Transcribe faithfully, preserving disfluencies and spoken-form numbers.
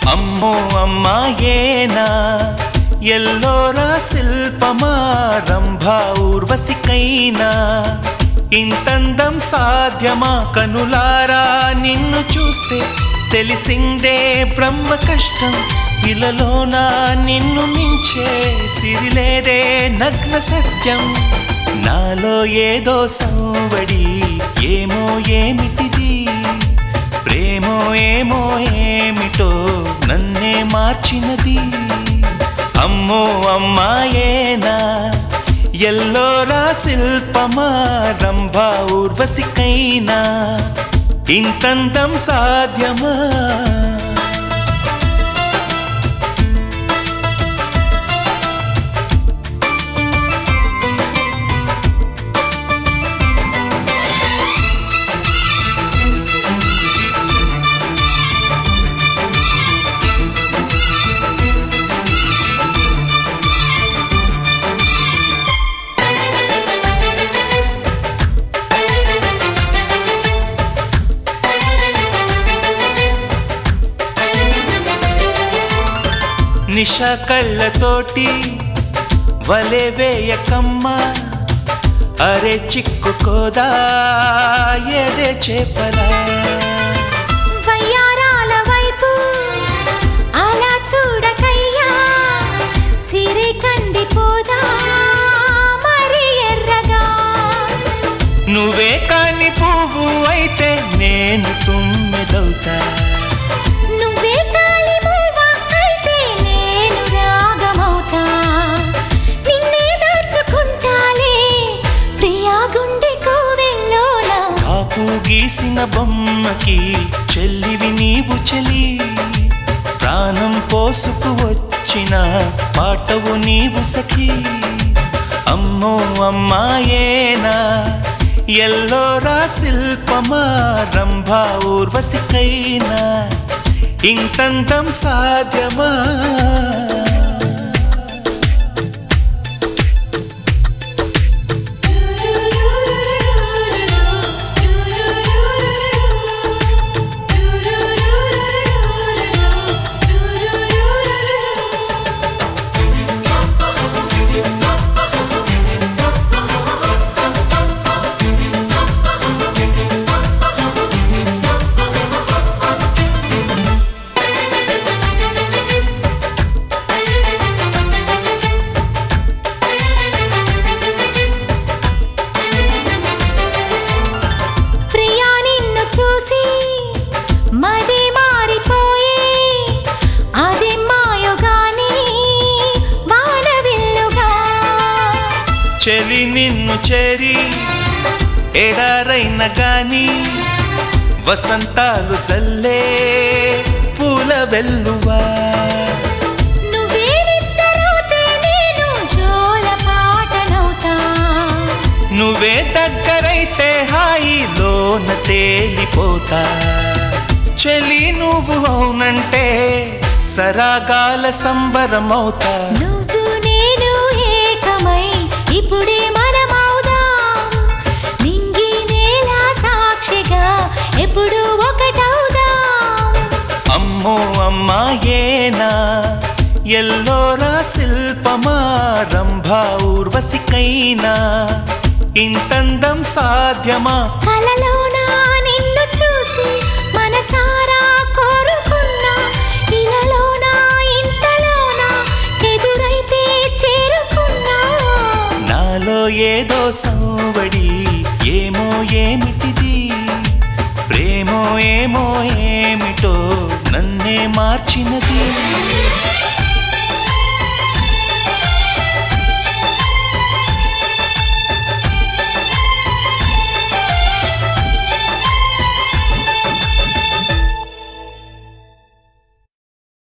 అమ్మో అమ్మాయేనా ఎల్లోరా శిల్పమా రంభా ఊర్వశికైనా ఇంతందం సాధ్యమా కనులారా నిన్ను చూస్తే తెలిసిందే బ్రహ్మ కష్టం ఇలలోనా నిన్ను మించే సిరిలేదే నగ్న సత్యం నాలో ఏదో సంవడి ఏమో ఏమిటిది ప్రేమో ఏమో ఏమిటో నన్నే మార్చినది అమ్మో అమ్మాయేనా ఎల్లోరా శిల్పమా రంభా ఊర్వశికైనా ఇంతంతం సాధ్యమా నిష కళ్ళతోటి వలె వేయకమ్మా అరే చిక్కుకోదా ఏదే చేపలా వయ్యారాల వైపు అలా చూడకయ్యా సిరి కందిపోదా మరి ఎర్రగా నువ్వే కాని పువ్వు అయితే నేను తుమ్మెదవుతా నువ్వే కాలి మూవ అయితే నేను రాగమవుతా నిన్నే దాచుకుంటాలే ప్రియా గుండె కోవెల్లోన కాపు గీసిన బొమ్మకి చెల్లివి నీవు చెలి ప్రాణం పోసుకు వచ్చిన పాటవు నీవు సఖి అమ్మో అమ్మాయేనా ఎల్లోరా శిల్పమా రంభా ఊర్వశికైనా ఇంతంతం సాధ్యమా చెలి నిన్ను చేరి ఎడారైన గాని వసంతాలు చల్లే పూల వెల్లువా నువ్వే నిద్దరోతే నేను జోల పాటనవుతా నువ్వే దగ్గరైతే హాయిలోన తేలిపోతా చెలి నువ్వు అవునంటే సరాగాల సంబరమవుతా నువ్వు నేను ఏకమై ఇప్పుడే మనమవుదాం నింగి నేల సాక్షిగా ఎప్పుడు ఒకటవుదాం అమ్మో అమ్మాయేనా ఎల్లోరా శిల్పమా రంభా ఊర్వశికైనా ఇంతందం సాధ్యమా కలలోనా నిన్ను చూసి మనసారా కోరుకున్నా ఇలలోనా ఇంతలోనా ఎదురైతే చేరుకున్నా నాలో ఏదో సంవడి ఏమో ఏమిటిది ప్రేమో ఏమో ఏమిటో నన్నే మార్చినది